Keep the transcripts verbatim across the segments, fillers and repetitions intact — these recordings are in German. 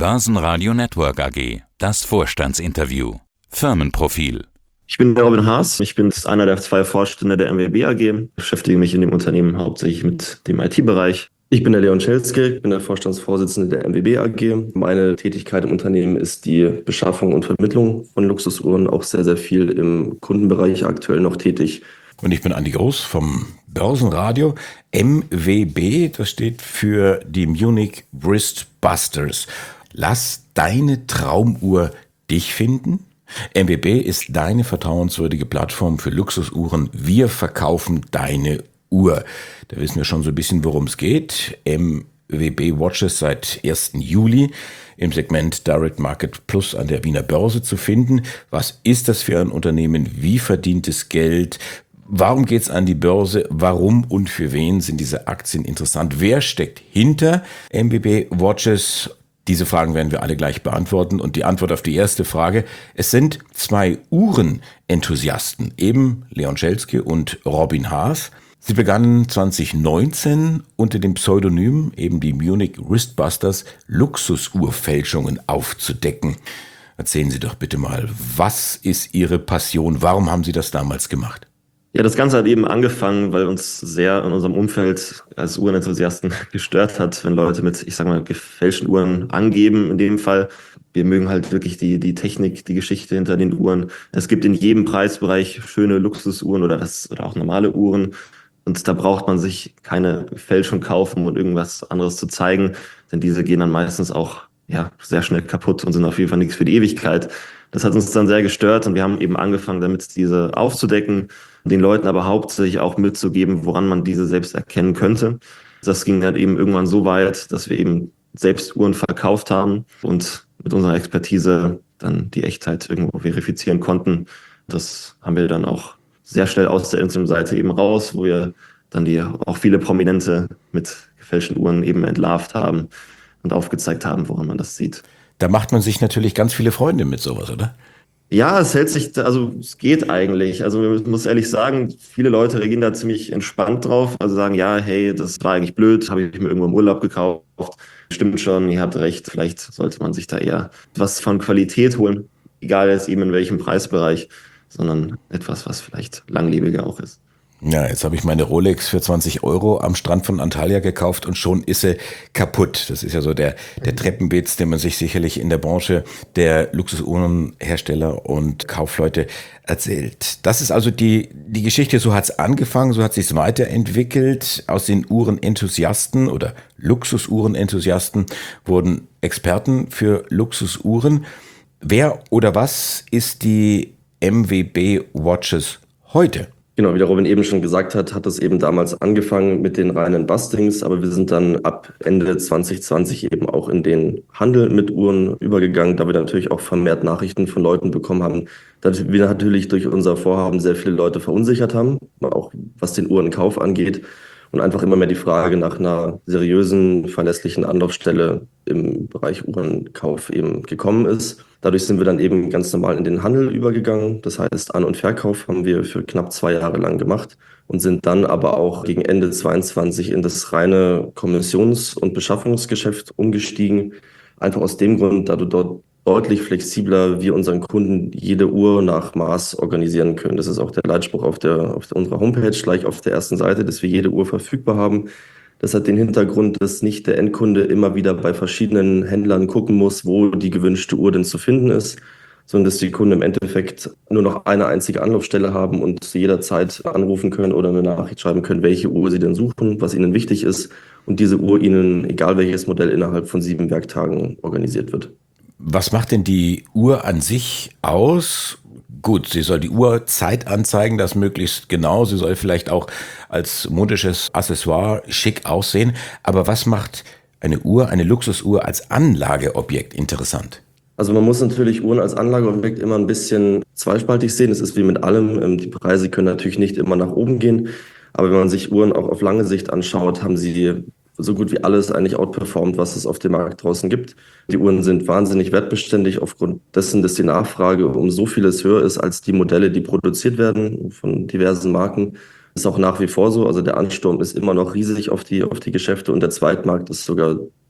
Börsenradio Network A G. Das Vorstandsinterview. Firmenprofil. Ich bin der Robin Haas. Ich bin einer der zwei Vorstände der M W B A G. Ich beschäftige mich in dem Unternehmen hauptsächlich mit dem I T-Bereich. Ich bin der Leon Schelske, ich bin der Vorstandsvorsitzende der M W B A G. Meine Tätigkeit im Unternehmen ist die Beschaffung und Vermittlung von Luxusuhren, auch sehr, sehr viel im Kundenbereich aktuell noch tätig. Und ich bin Andi Groß vom Börsenradio. M W B, das steht für die Munich Wrist Busters. Lass deine Traumuhr dich finden. M W B ist deine vertrauenswürdige Plattform für Luxusuhren. Wir verkaufen deine Uhr. Da wissen wir schon so ein bisschen, worum es geht. M W B Watches seit ersten Juli im Segment Direct Market Plus an der Wiener Börse zu finden. Was ist das für ein Unternehmen? Wie verdient es Geld? Warum geht es an die Börse? Warum und für wen sind diese Aktien interessant? Wer steckt hinter M W B Watches? Diese Fragen werden wir alle gleich beantworten. Und die Antwort auf die erste Frage: Es sind zwei Uhrenenthusiasten, eben Leon Schelske und Robin Haas. Sie begannen zwanzig neunzehn unter dem Pseudonym, eben die Munich Wrist Busters, Luxusuhrfälschungen aufzudecken. Erzählen Sie doch bitte mal, was ist Ihre Passion? Warum haben Sie das damals gemacht? Ja, das Ganze hat eben angefangen, weil uns sehr in unserem Umfeld als Uhrenenthusiasten gestört hat, wenn Leute mit, ich sag mal, gefälschten Uhren angeben. In dem Fall, wir mögen halt wirklich die, die Technik, die Geschichte hinter den Uhren. Es gibt in jedem Preisbereich schöne Luxusuhren oder, das, oder auch normale Uhren. Und da braucht man sich keine Fälschung kaufen und irgendwas anderes zu zeigen, denn diese gehen dann meistens auch ja sehr schnell kaputt und sind auf jeden Fall nichts für die Ewigkeit. Das hat uns dann sehr gestört und wir haben eben angefangen, damit diese aufzudecken, den Leuten aber hauptsächlich auch mitzugeben, woran man diese selbst erkennen könnte. Das ging dann eben irgendwann so weit, dass wir eben selbst Uhren verkauft haben und mit unserer Expertise dann die Echtheit irgendwo verifizieren konnten. Das haben wir dann auch sehr schnell aus der Instagram-Seite eben raus, wo wir dann die auch viele Prominente mit gefälschten Uhren eben entlarvt haben und aufgezeigt haben, woran man das sieht. Da macht man sich natürlich ganz viele Freunde mit sowas, oder? Ja, es hält sich, also es geht eigentlich. Also ich muss ehrlich sagen, viele Leute reagieren da ziemlich entspannt drauf. Also sagen, ja, hey, das war eigentlich blöd, habe ich mir irgendwo im Urlaub gekauft. Stimmt schon, ihr habt recht, vielleicht sollte man sich da eher was von Qualität holen. Egal jetzt eben in welchem Preisbereich, sondern etwas, was vielleicht langlebiger auch ist. Ja, jetzt habe ich meine Rolex für zwanzig Euro am Strand von Antalya gekauft und schon ist sie kaputt. Das ist ja so der, der Treppenwitz, den man sich sicherlich in der Branche der Luxusuhrenhersteller und Kaufleute erzählt. Das ist also die, die Geschichte, so hat es angefangen, so hat sich weiterentwickelt. Aus den Uhrenenthusiasten oder Luxusuhrenenthusiasten wurden Experten für Luxusuhren. Wer oder was ist die M W B Watches heute? Genau, wie der Robin eben schon gesagt hat, hat es eben damals angefangen mit den reinen Bustings, aber wir sind dann ab Ende zwanzig zwanzig eben auch in den Handel mit Uhren übergegangen, da wir natürlich auch vermehrt Nachrichten von Leuten bekommen haben, dass wir natürlich durch unser Vorhaben sehr viele Leute verunsichert haben, auch was den Uhrenkauf angeht und einfach immer mehr die Frage nach einer seriösen, verlässlichen Anlaufstelle im Bereich Uhrenkauf eben gekommen ist. Dadurch sind wir dann eben ganz normal in den Handel übergegangen. Das heißt, An- und Verkauf haben wir für knapp zwei Jahre lang gemacht und sind dann aber auch gegen Ende zweiundzwanzig in das reine Kommissions- und Beschaffungsgeschäft umgestiegen. Einfach aus dem Grund, da du dort deutlich flexibler wir unseren Kunden jede Uhr nach Maß organisieren können. Das ist auch der Leitspruch auf der, auf der, unserer Homepage, gleich auf der ersten Seite, dass wir jede Uhr verfügbar haben. Das hat den Hintergrund, dass nicht der Endkunde immer wieder bei verschiedenen Händlern gucken muss, wo die gewünschte Uhr denn zu finden ist, sondern dass die Kunden im Endeffekt nur noch eine einzige Anlaufstelle haben und jederzeit anrufen können oder eine Nachricht schreiben können, welche Uhr sie denn suchen, was ihnen wichtig ist und diese Uhr ihnen, egal welches Modell, innerhalb von sieben Werktagen organisiert wird. Was macht denn die Uhr an sich aus? Gut, sie soll die Uhrzeit anzeigen, das möglichst genau. Sie soll vielleicht auch als modisches Accessoire schick aussehen. Aber was macht eine Uhr, eine Luxusuhr als Anlageobjekt interessant? Also man muss natürlich Uhren als Anlageobjekt immer ein bisschen zweispaltig sehen. Es ist wie mit allem. Die Preise können natürlich nicht immer nach oben gehen. Aber wenn man sich Uhren auch auf lange Sicht anschaut, haben sie so gut wie alles eigentlich outperformt, was es auf dem Markt draußen gibt. Die Uhren sind wahnsinnig wertbeständig aufgrund dessen, dass die Nachfrage um so vieles höher ist als die Modelle, die produziert werden von diversen Marken. Das ist auch nach wie vor so. Also der Ansturm ist immer noch riesig auf die, auf die Geschäfte und der Zweitmarkt ist sogar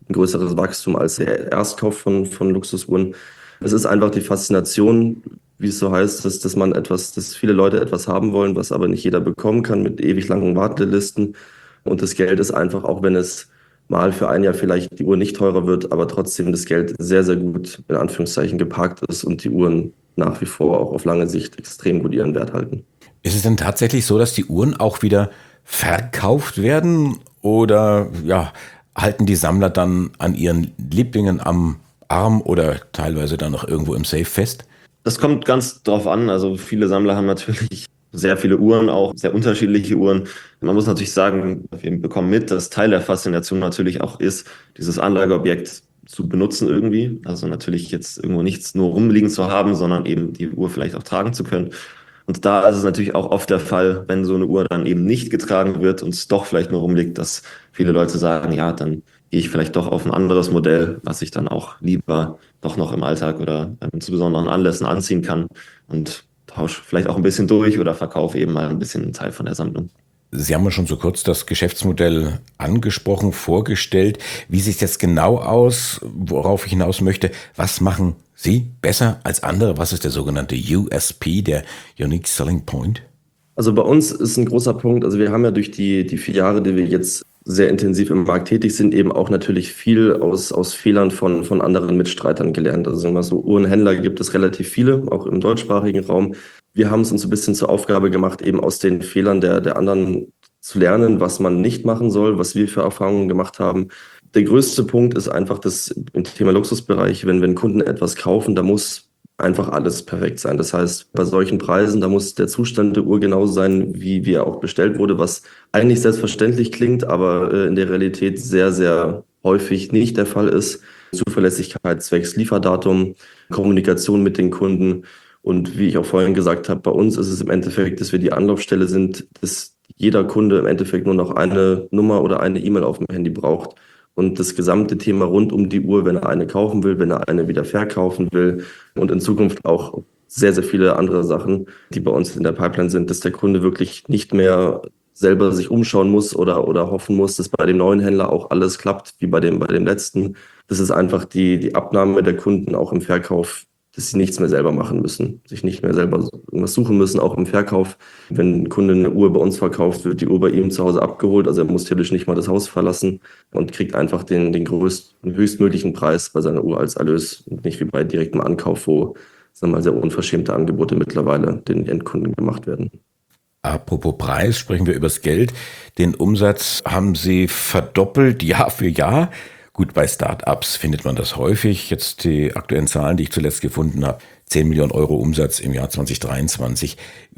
ein größeres Wachstum als der Erstkauf von, von Luxusuhren. Es ist einfach die Faszination, wie es so heißt, dass, dass man etwas, dass viele Leute etwas haben wollen, was aber nicht jeder bekommen kann mit ewig langen Wartelisten. Und das Geld ist einfach, auch wenn es mal für ein Jahr vielleicht die Uhr nicht teurer wird, aber trotzdem das Geld sehr, sehr gut in Anführungszeichen geparkt ist und die Uhren nach wie vor auch auf lange Sicht extrem gut ihren Wert halten. Ist es denn tatsächlich so, dass die Uhren auch wieder verkauft werden oder ja, halten die Sammler dann an ihren Lieblingen am Arm oder teilweise dann noch irgendwo im Safe fest? Das kommt ganz drauf an. Also viele Sammler haben natürlich sehr viele Uhren, auch sehr unterschiedliche Uhren. Man muss natürlich sagen, wir bekommen mit, dass Teil der Faszination natürlich auch ist, dieses Anlageobjekt zu benutzen irgendwie. Also natürlich jetzt irgendwo nichts nur rumliegen zu haben, sondern eben die Uhr vielleicht auch tragen zu können. Und da ist es natürlich auch oft der Fall, wenn so eine Uhr dann eben nicht getragen wird und es doch vielleicht nur rumliegt, dass viele Leute sagen, ja, dann gehe ich vielleicht doch auf ein anderes Modell, was ich dann auch lieber doch noch im Alltag oder ähm, zu besonderen Anlässen anziehen kann und tausche vielleicht auch ein bisschen durch oder verkaufe eben mal ein bisschen einen Teil von der Sammlung. Sie haben ja schon so kurz das Geschäftsmodell angesprochen, vorgestellt. Wie sieht es jetzt genau aus, worauf ich hinaus möchte? Was machen Sie besser als andere? Was ist der sogenannte U S P, der Unique Selling Point? Also bei uns ist ein großer Punkt, also wir haben ja durch die, die vier Jahre, die wir jetzt sehr intensiv im Markt tätig sind, eben auch natürlich viel aus, aus Fehlern von, von anderen Mitstreitern gelernt. Also sagen wir mal so, Uhrenhändler gibt es relativ viele, auch im deutschsprachigen Raum. Wir haben es uns ein bisschen zur Aufgabe gemacht, eben aus den Fehlern der, der anderen zu lernen, was man nicht machen soll, was wir für Erfahrungen gemacht haben. Der größte Punkt ist einfach das im Thema Luxusbereich, wenn, wenn Kunden etwas kaufen, da muss einfach alles perfekt sein. Das heißt, bei solchen Preisen, da muss der Zustand der Uhr genauso sein, wie, wie er auch bestellt wurde, was eigentlich selbstverständlich klingt, aber äh, in der Realität sehr, sehr häufig nicht der Fall ist. Zuverlässigkeit zwecks Lieferdatum, Kommunikation mit den Kunden und wie ich auch vorhin gesagt habe, bei uns ist es im Endeffekt, dass wir die Anlaufstelle sind, dass jeder Kunde im Endeffekt nur noch eine Nummer oder eine E-Mail auf dem Handy braucht. Und das gesamte Thema rund um die Uhr, wenn er eine kaufen will, wenn er eine wieder verkaufen will und in Zukunft auch sehr, sehr viele andere Sachen, die bei uns in der Pipeline sind, dass der Kunde wirklich nicht mehr selber sich umschauen muss oder, oder hoffen muss, dass bei dem neuen Händler auch alles klappt, wie bei dem, bei dem letzten. Das ist einfach die, die Abnahme der Kunden auch im Verkauf, dass sie nichts mehr selber machen müssen, sich nicht mehr selber irgendwas suchen müssen, auch im Verkauf. Wenn ein Kunde eine Uhr bei uns verkauft, wird die Uhr bei ihm zu Hause abgeholt, also er muss theoretisch nicht mal das Haus verlassen und kriegt einfach den, den größten, höchstmöglichen Preis bei seiner Uhr als Erlös und nicht wie bei direktem Ankauf, wo, sagen wir mal, sehr unverschämte Angebote mittlerweile den Endkunden gemacht werden. Apropos Preis, sprechen wir übers Geld. Den Umsatz haben Sie verdoppelt Jahr für Jahr. Gut, bei Start-ups findet man das häufig. Jetzt die aktuellen Zahlen, die ich zuletzt gefunden habe, zehn Millionen Euro Umsatz im Jahr zwanzig dreiundzwanzig.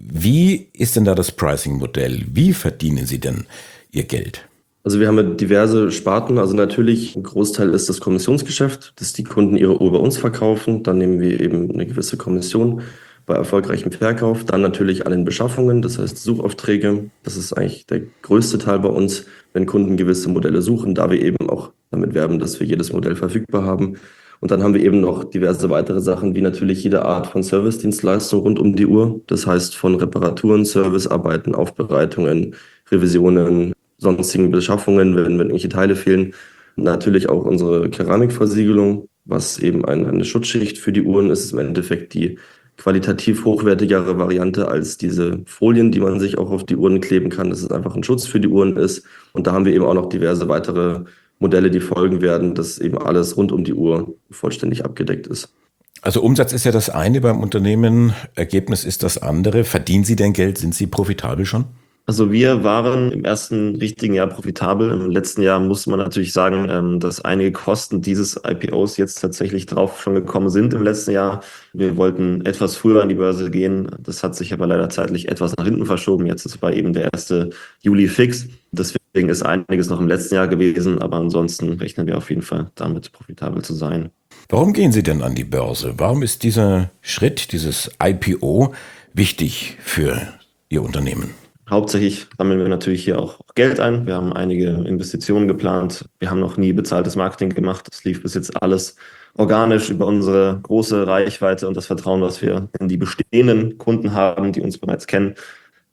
Wie ist denn da das Pricing-Modell? Wie verdienen Sie denn Ihr Geld? Also wir haben ja diverse Sparten. Also natürlich ein Großteil ist das Kommissionsgeschäft, dass die Kunden ihre Uhr bei uns verkaufen. Dann nehmen wir eben eine gewisse Kommission bei erfolgreichem Verkauf. Dann natürlich an den Beschaffungen, das heißt Suchaufträge. Das ist eigentlich der größte Teil bei uns, wenn Kunden gewisse Modelle suchen, da wir eben auch damit werben, dass wir jedes Modell verfügbar haben. Und dann haben wir eben noch diverse weitere Sachen, wie natürlich jede Art von Servicedienstleistung rund um die Uhr. Das heißt von Reparaturen, Servicearbeiten, Aufbereitungen, Revisionen, sonstigen Beschaffungen, wenn, wenn irgendwelche Teile fehlen. Natürlich auch unsere Keramikversiegelung, was eben eine, eine Schutzschicht für die Uhren ist, ist im Endeffekt die qualitativ hochwertigere Variante als diese Folien, die man sich auch auf die Uhren kleben kann, dass es einfach ein Schutz für die Uhren ist. Und da haben wir eben auch noch diverse weitere Modelle, die folgen werden, dass eben alles rund um die Uhr vollständig abgedeckt ist. Also Umsatz ist ja das eine beim Unternehmen, Ergebnis ist das andere. Verdienen Sie denn Geld? Sind Sie profitabel schon? Also wir waren im ersten richtigen Jahr profitabel. Im letzten Jahr muss man natürlich sagen, dass einige Kosten dieses I P Os jetzt tatsächlich drauf schon gekommen sind im letzten Jahr. Wir wollten etwas früher an die Börse gehen. Das hat sich aber leider zeitlich etwas nach hinten verschoben. Jetzt ist bei eben der erste Juli fix. Deswegen ist einiges noch im letzten Jahr gewesen. Aber ansonsten rechnen wir auf jeden Fall damit, profitabel zu sein. Warum gehen Sie denn an die Börse? Warum ist dieser Schritt, dieses I P O wichtig für Ihr Unternehmen? Hauptsächlich sammeln wir natürlich hier auch Geld ein. Wir haben einige Investitionen geplant. Wir haben noch nie bezahltes Marketing gemacht. Das lief bis jetzt alles organisch über unsere große Reichweite und das Vertrauen, was wir in die bestehenden Kunden haben, die uns bereits kennen.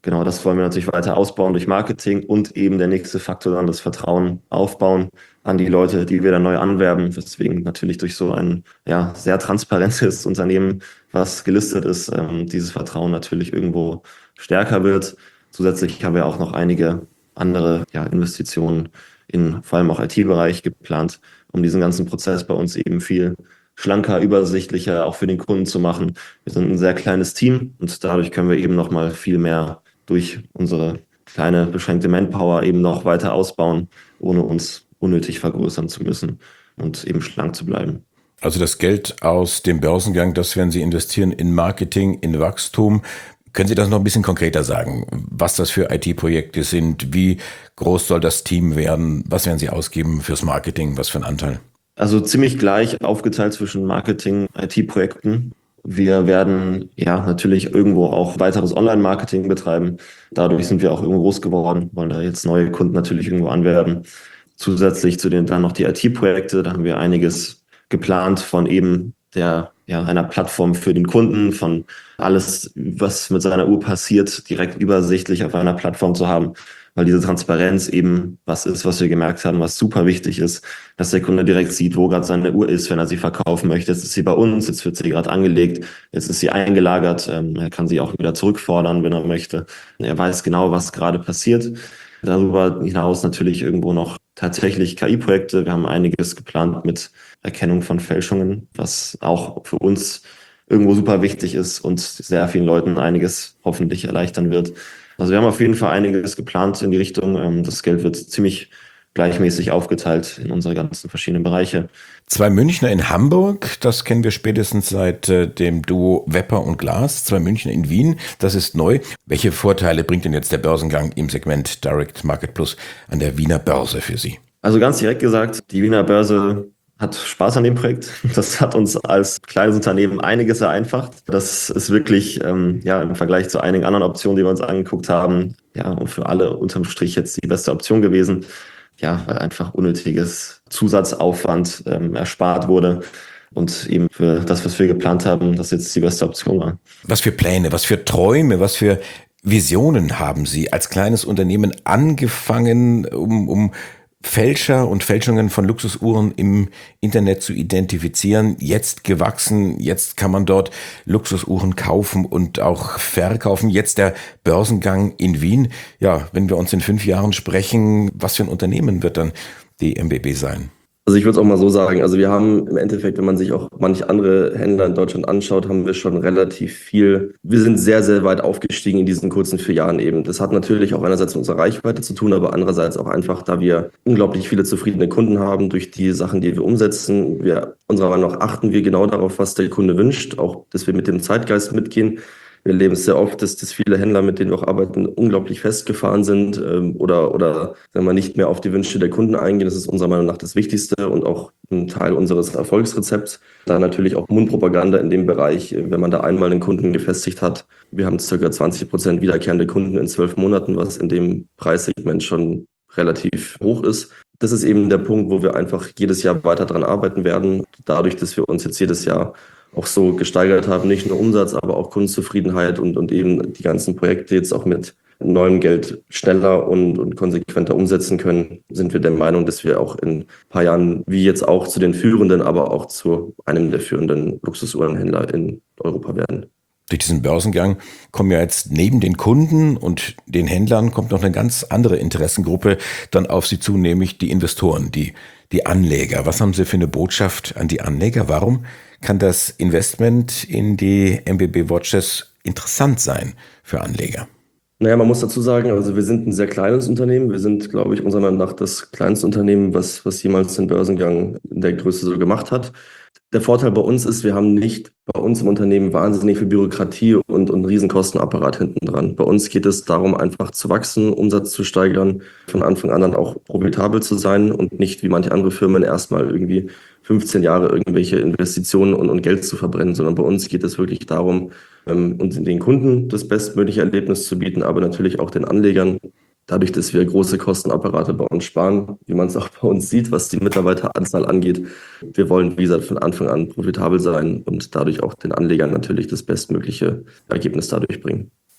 genau, das wollen wir natürlich weiter ausbauen durch Marketing und eben der nächste Faktor dann das Vertrauen aufbauen an die Leute, die wir dann neu anwerben. Deswegen natürlich durch so ein ja, sehr transparentes Unternehmen, was gelistet ist, ähm, dieses Vertrauen natürlich irgendwo stärker wird. Zusätzlich haben wir auch noch einige andere ja, Investitionen in vor allem auch I T-Bereich geplant, um diesen ganzen Prozess bei uns eben viel schlanker, übersichtlicher auch für den Kunden zu machen. Wir sind ein sehr kleines Team und dadurch können wir eben nochmal viel mehr durch unsere kleine beschränkte Manpower eben noch weiter ausbauen, ohne uns unnötig vergrößern zu müssen und eben schlank zu bleiben. Also das Geld aus dem Börsengang, das werden Sie investieren in Marketing, in Wachstum. Können Sie das noch ein bisschen konkreter sagen, was das für I T-Projekte sind? Wie groß soll das Team werden? Was werden Sie ausgeben fürs Marketing? Was für ein Anteil? Also ziemlich gleich aufgeteilt zwischen Marketing, I T-Projekten. Wir werden ja natürlich irgendwo auch weiteres Online-Marketing betreiben. Dadurch sind wir auch irgendwo groß geworden, wollen da jetzt neue Kunden natürlich irgendwo anwerben. Zusätzlich zu den dann noch die I T-Projekte, da haben wir einiges geplant von eben der ja, einer Plattform für den Kunden, von alles, was mit seiner Uhr passiert, direkt übersichtlich auf einer Plattform zu haben, weil diese Transparenz eben was ist, was wir gemerkt haben, was super wichtig ist, dass der Kunde direkt sieht, wo gerade seine Uhr ist, wenn er sie verkaufen möchte. Jetzt ist sie bei uns, jetzt wird sie gerade angelegt, jetzt ist sie eingelagert, ähm, er kann sie auch wieder zurückfordern, wenn er möchte. Er weiß genau, was gerade passiert. Darüber hinaus natürlich irgendwo noch tatsächlich K I-Projekte. Wir haben einiges geplant mit Erkennung von Fälschungen, was auch für uns irgendwo super wichtig ist und sehr vielen Leuten einiges hoffentlich erleichtern wird. Also wir haben auf jeden Fall einiges geplant in die Richtung. Das Geld wird ziemlich gleichmäßig aufgeteilt in unsere ganzen verschiedenen Bereiche. Zwei Münchner in Hamburg, das kennen wir spätestens seit äh, dem Duo Wepper und Glas. Zwei Münchner in Wien, das ist neu. Welche Vorteile bringt denn jetzt der Börsengang im Segment Direct Market Plus an der Wiener Börse für Sie? Also ganz direkt gesagt, die Wiener Börse hat Spaß an dem Projekt. Das hat uns als kleines Unternehmen einiges vereinfacht. Das ist wirklich ähm, ja im Vergleich zu einigen anderen Optionen, die wir uns angeguckt haben, ja und für alle unterm Strich jetzt die beste Option gewesen. Ja, weil einfach unnötiges Zusatzaufwand ähm, erspart wurde und eben für das, was wir geplant haben, das jetzt die beste Option war. Was für Pläne, was für Träume, was für Visionen haben Sie als kleines Unternehmen angefangen, um, um Fälscher und Fälschungen von Luxusuhren im Internet zu identifizieren, jetzt gewachsen, jetzt kann man dort Luxusuhren kaufen und auch verkaufen, jetzt der Börsengang in Wien. Ja, wenn wir uns in fünf Jahren sprechen, was für ein Unternehmen wird dann die M B B sein? Also ich würde es auch mal so sagen, also wir haben im Endeffekt, wenn man sich auch manche andere Händler in Deutschland anschaut, haben wir schon relativ viel, wir sind sehr, sehr weit aufgestiegen in diesen kurzen vier Jahren eben. Das hat natürlich auch einerseits mit unserer Reichweite zu tun, aber andererseits auch einfach, da wir unglaublich viele zufriedene Kunden haben durch die Sachen, die wir umsetzen. Wir, unserer Meinung nach achten wir genau darauf, was der Kunde wünscht, auch, dass wir mit dem Zeitgeist mitgehen. Wir erleben es sehr oft, dass, dass viele Händler, mit denen wir auch arbeiten, unglaublich festgefahren sind ähm, oder, oder sagen wir, nicht mehr auf die Wünsche der Kunden eingehen. Das ist unserer Meinung nach das Wichtigste und auch ein Teil unseres Erfolgsrezepts. Da natürlich auch Mundpropaganda in dem Bereich, wenn man da einmal den Kunden gefestigt hat. Wir haben ca. zwanzig Prozent wiederkehrende Kunden in zwölf Monaten, was in dem Preissegment schon relativ hoch ist. Das ist eben der Punkt, wo wir einfach jedes Jahr weiter dran arbeiten werden. Dadurch, dass wir uns jetzt jedes Jahr auch so gesteigert haben, nicht nur Umsatz, aber auch Kundenzufriedenheit und, und eben die ganzen Projekte jetzt auch mit neuem Geld schneller und, und konsequenter umsetzen können, sind wir der Meinung, dass wir auch in ein paar Jahren, wie jetzt auch zu den führenden, aber auch zu einem der führenden Luxusuhrenhändler in Europa werden. Durch diesen Börsengang kommen ja jetzt neben den Kunden und den Händlern kommt noch eine ganz andere Interessengruppe dann auf Sie zu, nämlich die Investoren, die, die Anleger. Was haben Sie für eine Botschaft an die Anleger? Warum kann das Investment in die M B B Watches interessant sein für Anleger? Naja, man muss dazu sagen, also wir sind ein sehr kleines Unternehmen. Wir sind, glaube ich, unserer Meinung nach das kleinste Unternehmen, was, was jemals den Börsengang in der Größe so gemacht hat. Der Vorteil bei uns ist, wir haben nicht bei uns im Unternehmen wahnsinnig viel Bürokratie und, und einen riesen Kostenapparat hinten dran. Bei uns geht es darum, einfach zu wachsen, Umsatz zu steigern, von Anfang an dann auch profitabel zu sein und nicht wie manche andere Firmen erstmal irgendwie fünfzehn Jahre irgendwelche Investitionen und, und Geld zu verbrennen, sondern bei uns geht es wirklich darum, ähm, uns den Kunden das bestmögliche Erlebnis zu bieten, aber natürlich auch den Anlegern. Dadurch, dass wir große Kostenapparate bei uns sparen, wie man es auch bei uns sieht, was die Mitarbeiteranzahl angeht. Wir wollen, wie gesagt, von Anfang an profitabel sein und dadurch auch den Anlegern natürlich das bestmögliche Ergebnis dadurch bringen.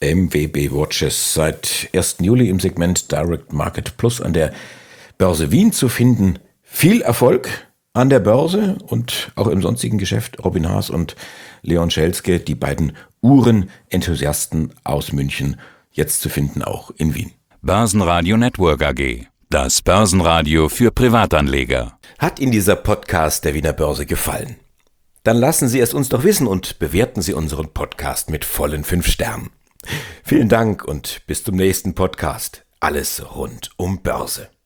M W B Watches seit ersten Juli im Segment Direct Market Plus an der Börse Wien zu finden. Viel Erfolg an der Börse und auch im sonstigen Geschäft. Robin Haas und Leon Schelske, die beiden Uhrenenthusiasten aus München, jetzt zu finden auch in Wien. Börsenradio Network A G. Das Börsenradio für Privatanleger. Hat Ihnen dieser Podcast der Wiener Börse gefallen? Dann lassen Sie es uns doch wissen und bewerten Sie unseren Podcast mit vollen fünf Sternen. Vielen Dank und bis zum nächsten Podcast. Alles rund um Börse.